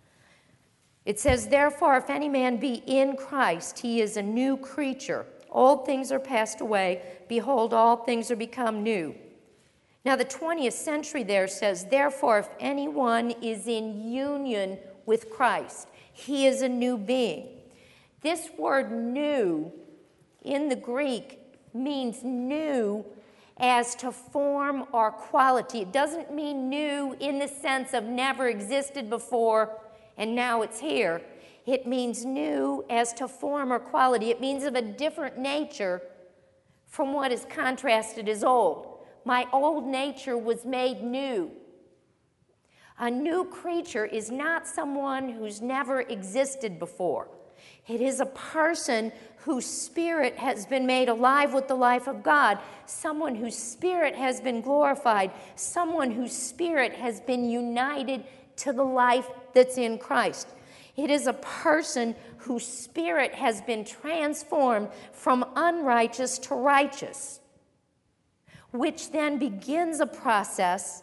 [SPEAKER 1] It says, therefore, if any man be in Christ, he is a new creature. Old things are passed away. Behold, all things are become new. Now, the 20th century there says, therefore, if anyone is in union with Christ, he is a new being. This word new in the Greek means new as to form or quality. It doesn't mean new in the sense of never existed before and now it's here. It means new as to form or quality. It means of a different nature from what is contrasted as old. My old nature was made new. A new creature is not someone who's never existed before. It is a person whose spirit has been made alive with the life of God, someone whose spirit has been glorified, someone whose spirit has been united to the life that's in Christ. It is a person whose spirit has been transformed from unrighteous to righteous, which then begins a process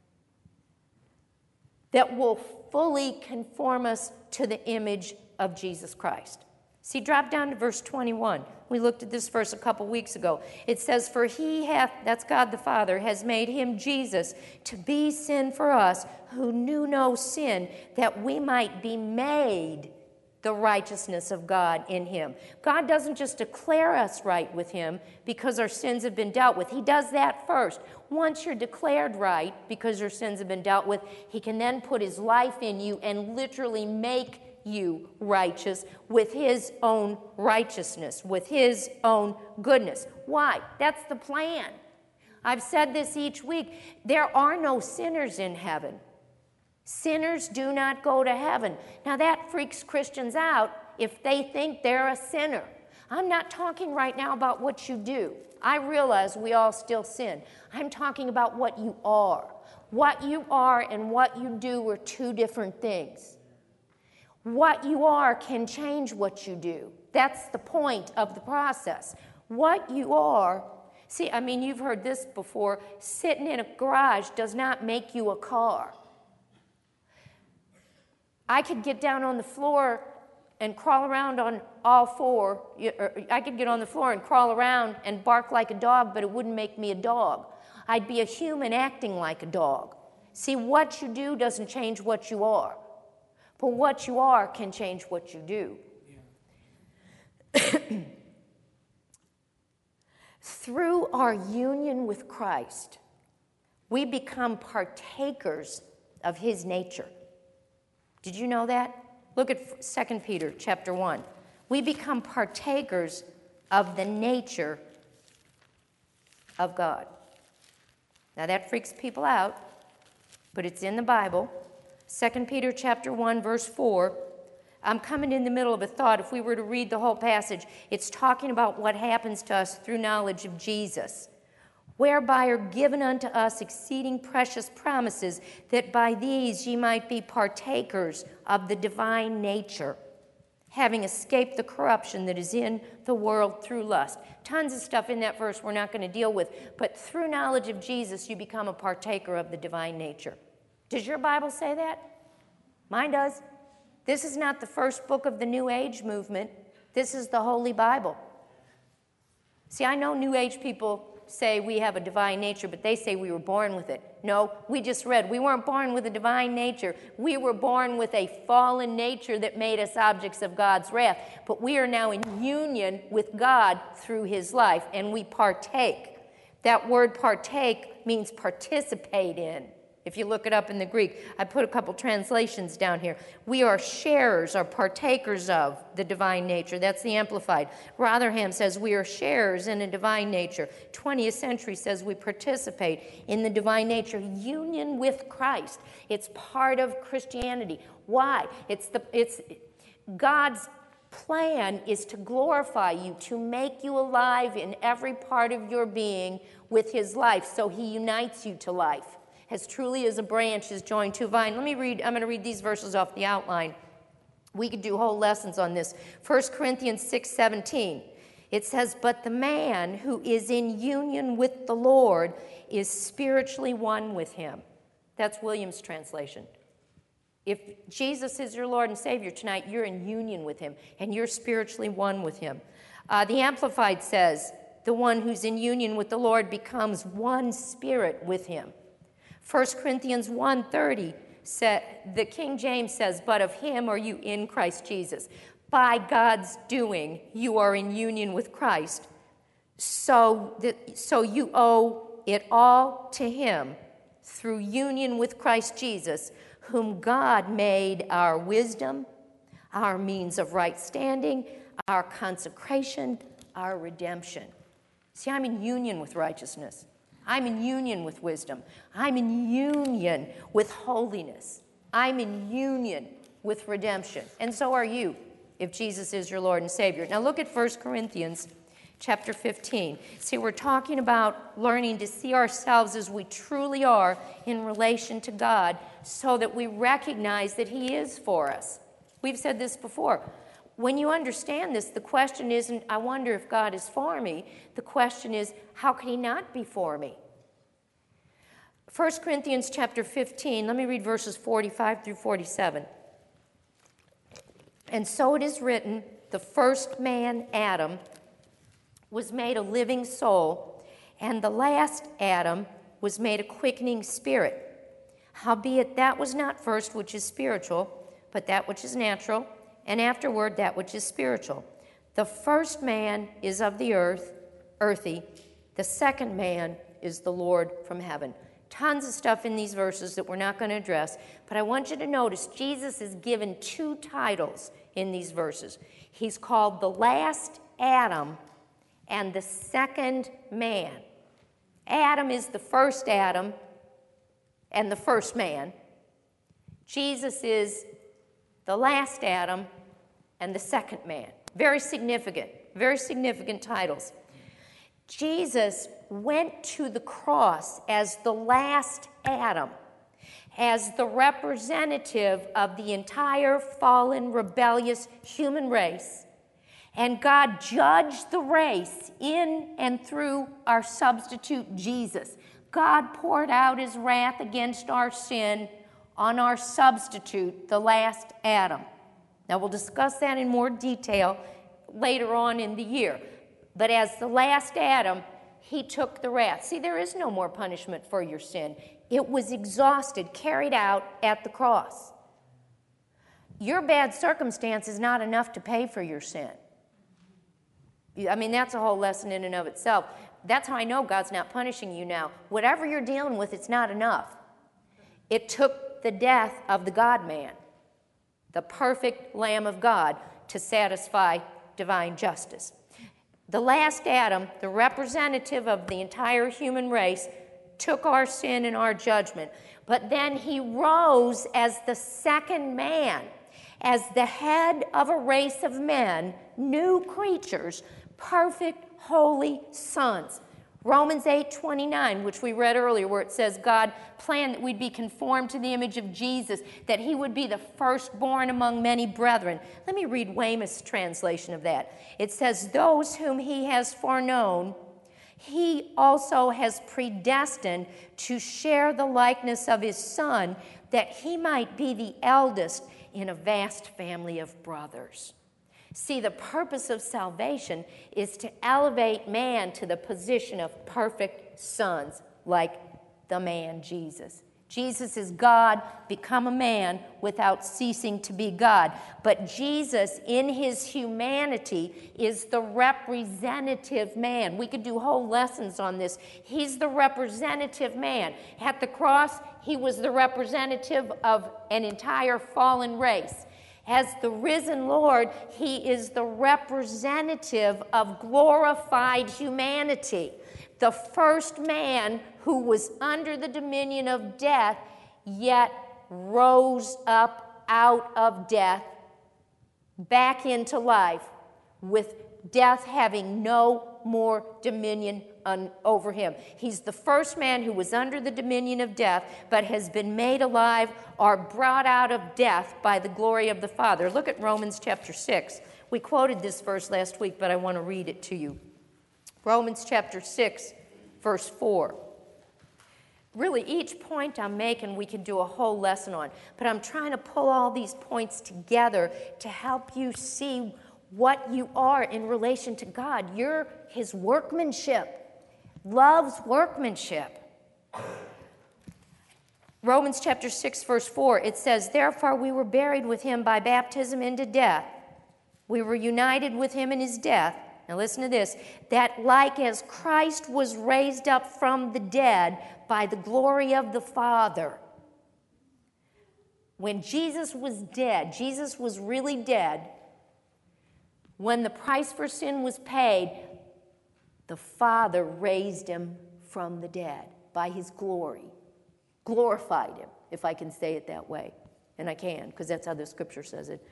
[SPEAKER 1] that will fully conform us to the image of Jesus Christ. See, drop down to verse 21. We looked at this verse a couple weeks ago. It says, for he hath, that's God the Father, has made him Jesus to be sin for us who knew no sin, that we might be made the righteousness of God in him. God doesn't just declare us right with him because our sins have been dealt with. He does that first. Once you're declared right because your sins have been dealt with, he can then put his life in you and literally make you righteous with his own righteousness, with his own goodness. Why? That's the plan. I've said this each week. There are no sinners in heaven. Sinners do not go to heaven. Now that freaks Christians out if they think they're a sinner. I'm not talking right now about what you do. I realize we all still sin. I'm talking about what you are. What you are and what you do are two different things. What you are can change what you do. That's the point of the process. What you are, see, I mean, you've heard this before, sitting in a garage does not make you a car. I could get down on the floor and crawl around on all four. I could get on the floor and crawl around and bark like a dog, but it wouldn't make me a dog. I'd be a human acting like a dog. See, what you do doesn't change what you are. But what you are can change what you do. Yeah. Through our union with Christ, we become partakers of his nature. Did you know that? Look at 2 Peter chapter 1. We become partakers of the nature of God. Now that freaks people out, but it's in the Bible. 2 Peter chapter 1, verse 4. I'm coming in the middle of a thought. If we were to read the whole passage, it's talking about what happens to us through knowledge of Jesus. Whereby are given unto us exceeding precious promises, that by these ye might be partakers of the divine nature, having escaped the corruption that is in the world through lust. Tons of stuff in that verse we're not going to deal with, but through knowledge of Jesus, you become a partaker of the divine nature. Does your Bible say that? Mine does. This is not the first book of the New Age movement. This is the Holy Bible. See, I know New Age people say we have a divine nature, but they say we were born with it. No, we just read we weren't born with a divine nature. We were born with a fallen nature that made us objects of God's wrath. But we are now in union with God through his life, and we partake. That word partake means participate in. If you look it up in the Greek, I put a couple translations down here. We are sharers or partakers of the divine nature. That's the Amplified. Rotherham says we are sharers in a divine nature. 20th century says we participate in the divine nature. Union with Christ. It's part of Christianity. Why? It's God's plan is to glorify you, to make you alive in every part of your being with his life, so he unites you to life. As truly as a branch is joined to a vine. I'm going to read these verses off the outline. We could do whole lessons on this. 1 Corinthians 6:17. It says, but the man who is in union with the Lord is spiritually one with him. That's Williams' translation. If Jesus is your Lord and Savior tonight, you're in union with him, and you're spiritually one with him. The Amplified says, The one who's in union with the Lord becomes one spirit with him. 1 Corinthians 1:30 said, the King James says, but of him are you in Christ Jesus. By God's doing, you are in union with Christ. So you owe it all to him through union with Christ Jesus, whom God made our wisdom, our means of right standing, our consecration, our redemption. See, I'm in union with righteousness. I'm in union with wisdom. I'm in union with holiness. I'm in union with redemption. And so are you, if Jesus is your Lord and Savior. Now look at 1 Corinthians chapter 15. See, we're talking about learning to see ourselves as we truly are in relation to God so that we recognize that he is for us. We've said this before. When you understand this, the question isn't, I wonder if God is for me. The question is, how can he not be for me? 1 Corinthians chapter 15, let me read verses 45 through 47. And so it is written, the first man, Adam, was made a living soul, and the last Adam was made a quickening spirit. Howbeit that was not first which is spiritual, but that which is natural, and afterward that which is spiritual. The first man is of the earth, earthy. The second man is the Lord from heaven. Tons of stuff in these verses that we're not going to address, but I want you to notice Jesus is given two titles in these verses. He's called the last Adam and the second man. Adam is the first Adam and the first man. Jesus is the last Adam and the second man. Very significant titles. Jesus went to the cross as the last Adam, as the representative of the entire fallen, rebellious human race. And God judged the race in and through our substitute Jesus. God poured out his wrath against our sin on our substitute, the last Adam. Now, we'll discuss that in more detail later on in the year. But as the last Adam, he took the wrath. See, there is no more punishment for your sin. It was exhausted, carried out at the cross. Your bad circumstance is not enough to pay for your sin. I mean, that's a whole lesson in and of itself. That's how I know God's not punishing you now. Whatever you're dealing with, it's not enough. It took the death of the God-man, the perfect Lamb of God, to satisfy divine justice. The last Adam, the representative of the entire human race, took our sin and our judgment. But then he rose as the second man, as the head of a race of men, new creatures, perfect, holy sons. Romans 8:29, which we read earlier, where it says God planned that we'd be conformed to the image of Jesus, that he would be the firstborn among many brethren. Let me read Weymouth's translation of that. It says, those whom he has foreknown, he also has predestined to share the likeness of his Son, that he might be the eldest in a vast family of brothers. See, the purpose of salvation is to elevate man to the position of perfect sons, like the man Jesus. Jesus is God, become a man without ceasing to be God. But Jesus, in his humanity, is the representative man. We could do whole lessons on this. He's the representative man. At the cross, he was the representative of an entire fallen race. As the risen Lord, he is the representative of glorified humanity. The first man who was under the dominion of death, yet rose up out of death, back into life, with death having no more dominion over him. He's the first man who was under the dominion of death, but has been made alive or brought out of death by the glory of the Father. Look at Romans chapter 6. We quoted this verse last week, but I want to read it to you. Romans chapter 6, verse 4. Really, each point I'm making, we could do a whole lesson on, but I'm trying to pull all these points together to help you see what you are in relation to God. You're his workmanship, love's workmanship. Romans chapter 6, verse 4, it says, "Therefore we were buried with him by baptism into death. We were united with him in his death." Now listen to this. "That like as Christ was raised up from the dead by the glory of the Father." When Jesus was dead, Jesus was really dead. When the price for sin was paid, the Father raised him from the dead by his glory. Glorified him, if I can say it that way. And I can, because that's how the scripture says it.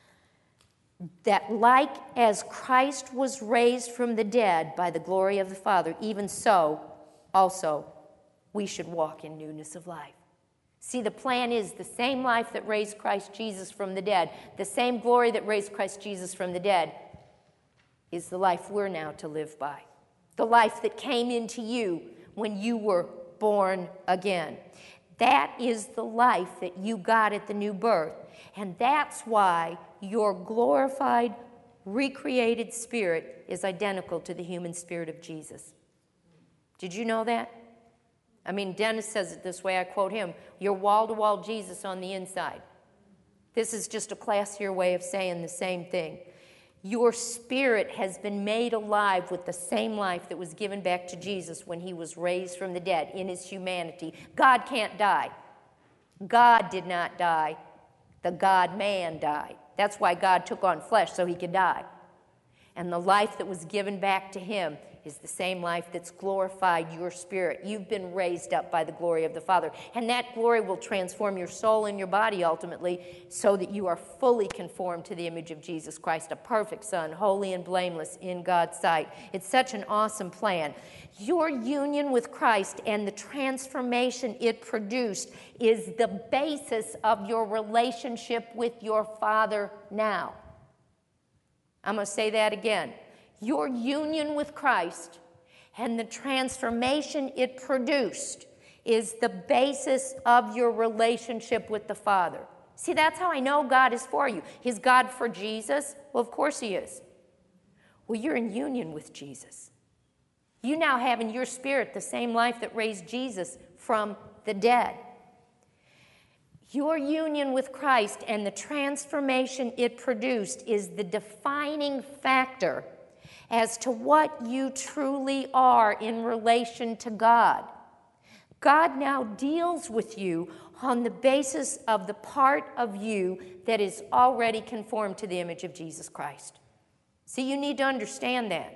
[SPEAKER 1] "That like as Christ was raised from the dead by the glory of the Father, even so also we should walk in newness of life." See, the plan is the same life that raised Christ Jesus from the dead, the same glory that raised Christ Jesus from the dead, is the life we're now to live by. The life that came into you when you were born again. That is the life that you got at the new birth. And that's why your glorified, recreated spirit is identical to the human spirit of Jesus. Did you know that? I mean, Dennis says it this way, I quote him, "You're wall-to-wall Jesus on the inside." This is just a classier way of saying the same thing. Your spirit has been made alive with the same life that was given back to Jesus when he was raised from the dead in his humanity. God can't die. God did not die. The God-man died. That's why God took on flesh, so he could die. And the life that was given back to him is the same life that's glorified your spirit. You've been raised up by the glory of the Father. And that glory will transform your soul and your body ultimately so that you are fully conformed to the image of Jesus Christ, a perfect Son, holy and blameless in God's sight. It's such an awesome plan. Your union with Christ and the transformation it produced is the basis of your relationship with your Father now. I'm going to say that again. Your union with Christ and the transformation it produced is the basis of your relationship with the Father. See, that's how I know God is for you. Is God for Jesus? Well, of course he is. Well, you're in union with Jesus. You now have in your spirit the same life that raised Jesus from the dead. Your union with Christ and the transformation it produced is the defining factor as to what you truly are in relation to God. God now deals with you on the basis of the part of you that is already conformed to the image of Jesus Christ. See, you need to understand that.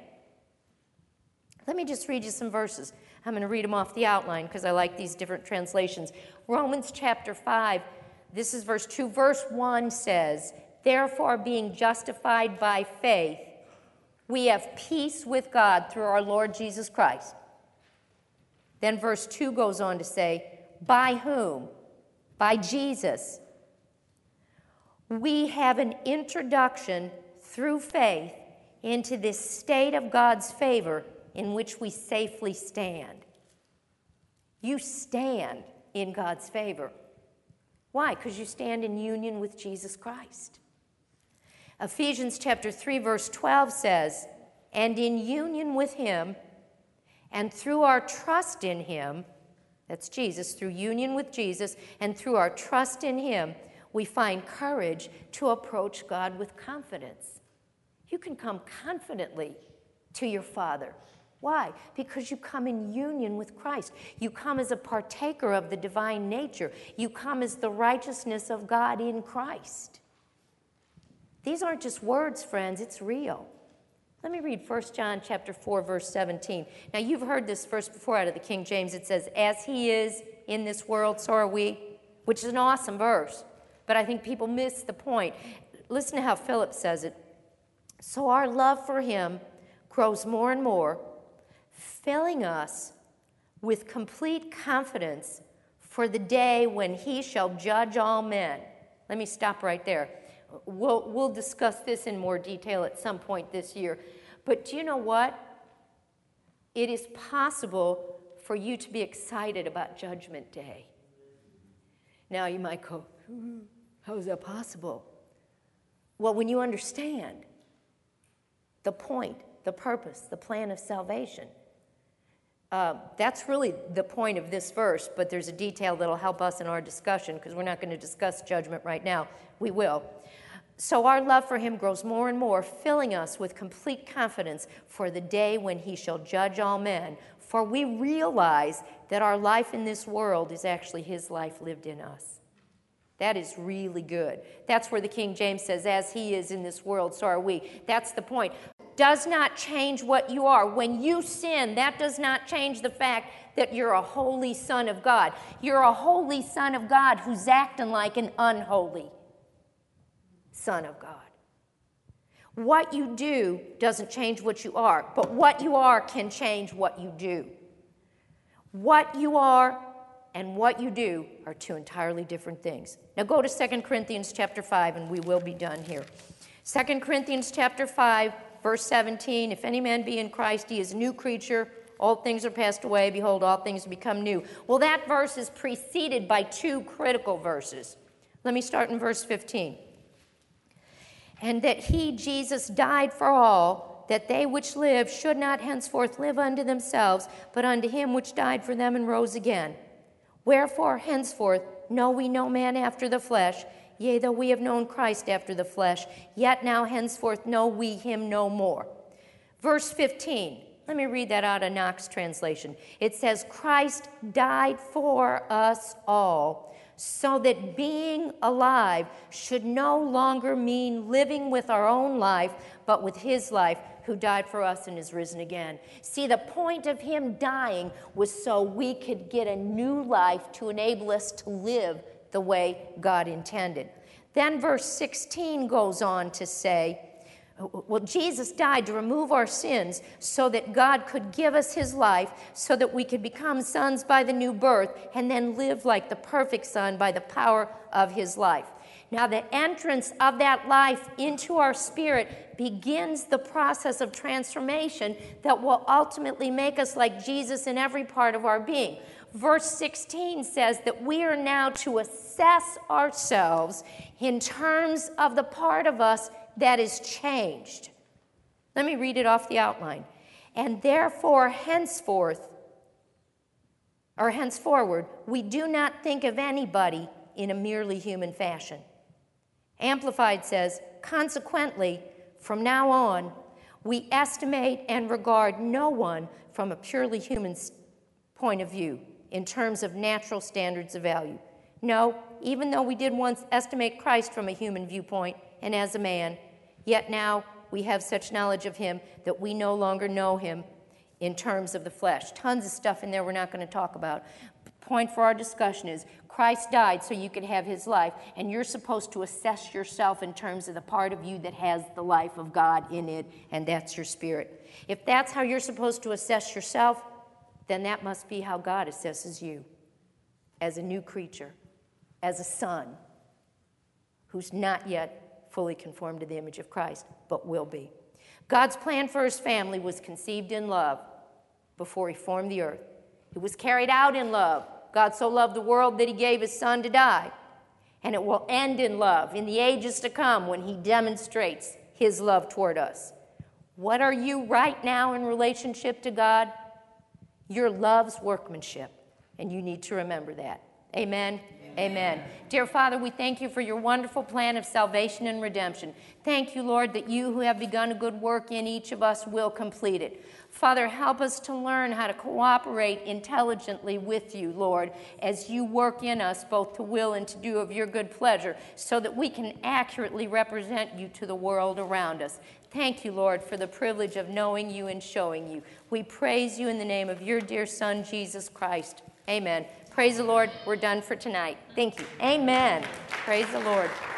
[SPEAKER 1] Let me just read you some verses. I'm going to read them off the outline because I like these different translations. Romans chapter 5, this is verse 2. Verse 1 says, "Therefore, being justified by faith, we have peace with God through our Lord Jesus Christ." Then verse 2 goes on to say, "By whom?" By Jesus. "We have an introduction through faith into this state of God's favor in which we safely stand." You stand in God's favor. Why? Because you stand in union with Jesus Christ. Ephesians chapter 3, verse 12 says, "And in union with him, and through our trust in him," that's Jesus, through union with Jesus, and through our trust in him, we find courage to approach God with confidence. You can come confidently to your Father. Why? Because you come in union with Christ. You come as a partaker of the divine nature. You come as the righteousness of God in Christ. These aren't just words, friends. It's real. Let me read 1 John chapter 4, verse 17. Now, you've heard this verse before out of the King James. It says, "As he is in this world, so are we," which is an awesome verse. But I think people miss the point. Listen to how Philip says it. "So our love for him grows more and more, filling us with complete confidence for the day when he shall judge all men." Let me stop right there. We'll discuss this in more detail at some point this year. But do you know what? It is possible for you to be excited about Judgment Day. Now you might go, how is that possible? Well, when you understand the point, the purpose, the plan of salvation. That's really the point of this verse, but there's a detail that'll help us in our discussion because we're not going to discuss judgment right now. We will. So our love for him grows more and more, filling us with complete confidence for the day when he shall judge all men. For we realize that our life in this world is actually his life lived in us. That is really good. That's where the King James says, as he is in this world, so are we. That's the point. Does not change what you are. When you sin, that does not change the fact that you're a holy son of God. You're a holy son of God who's acting like an unholy son of God. What you do doesn't change what you are, but what you are can change what you do. What you are and what you do are two entirely different things. Now go to 2 Corinthians chapter 5, and we will be done here. 2 Corinthians chapter 5, verse 17, if any man be in Christ, he is a new creature. Old things are passed away. Behold, all things become new. Well, that verse is preceded by two critical verses. Let me start in verse 15. And that he, Jesus, died for all, that they which live should not henceforth live unto themselves, but unto him which died for them and rose again. Wherefore, henceforth, know we no man after the flesh. Yea, though we have known Christ after the flesh, yet now henceforth know we him no more. Verse 15, let me read that out of Knox translation. It says, Christ died for us all, so that being alive should no longer mean living with our own life, but with his life, who died for us and is risen again. See, the point of him dying was so we could get a new life to enable us to live the way God intended. Then verse 16 goes on to say, well, Jesus died to remove our sins so that God could give us his life so that we could become sons by the new birth and then live like the perfect son by the power of his life. Now, the entrance of that life into our spirit begins the process of transformation that will ultimately make us like Jesus in every part of our being. Verse 16 says that we are now to assess ourselves in terms of the part of us that is changed. Let me read it off the outline. And therefore, henceforward, we do not think of anybody in a merely human fashion. Amplified says, consequently, from now on, we estimate and regard no one from a purely human point of view in terms of natural standards of value. No, even though we did once estimate Christ from a human viewpoint and as a man, yet now we have such knowledge of him that we no longer know him in terms of the flesh. Tons of stuff in there we're not going to talk about. The point for our discussion is Christ died so you could have his life, and you're supposed to assess yourself in terms of the part of you that has the life of God in it, and that's your spirit. If that's how you're supposed to assess yourself, then that must be how God assesses you as a new creature, as a son who's not yet fully conformed to the image of Christ, but will be. God's plan for his family was conceived in love before he formed the earth. It was carried out in love. God so loved the world that he gave his son to die. And it will end in love in the ages to come when he demonstrates his love toward us. What are you right now in relationship to God? Your love's workmanship. And you need to remember that. Amen. Amen. Dear Father, we thank you for your wonderful plan of salvation and redemption. Thank you, Lord, that you who have begun a good work in each of us will complete it. Father, help us to learn how to cooperate intelligently with you, Lord, as you work in us both to will and to do of your good pleasure, so that we can accurately represent you to the world around us. Thank you, Lord, for the privilege of knowing you and showing you. We praise you in the name of your dear Son, Jesus Christ. Amen. Praise the Lord. We're done for tonight. Thank you. Amen. Praise the Lord.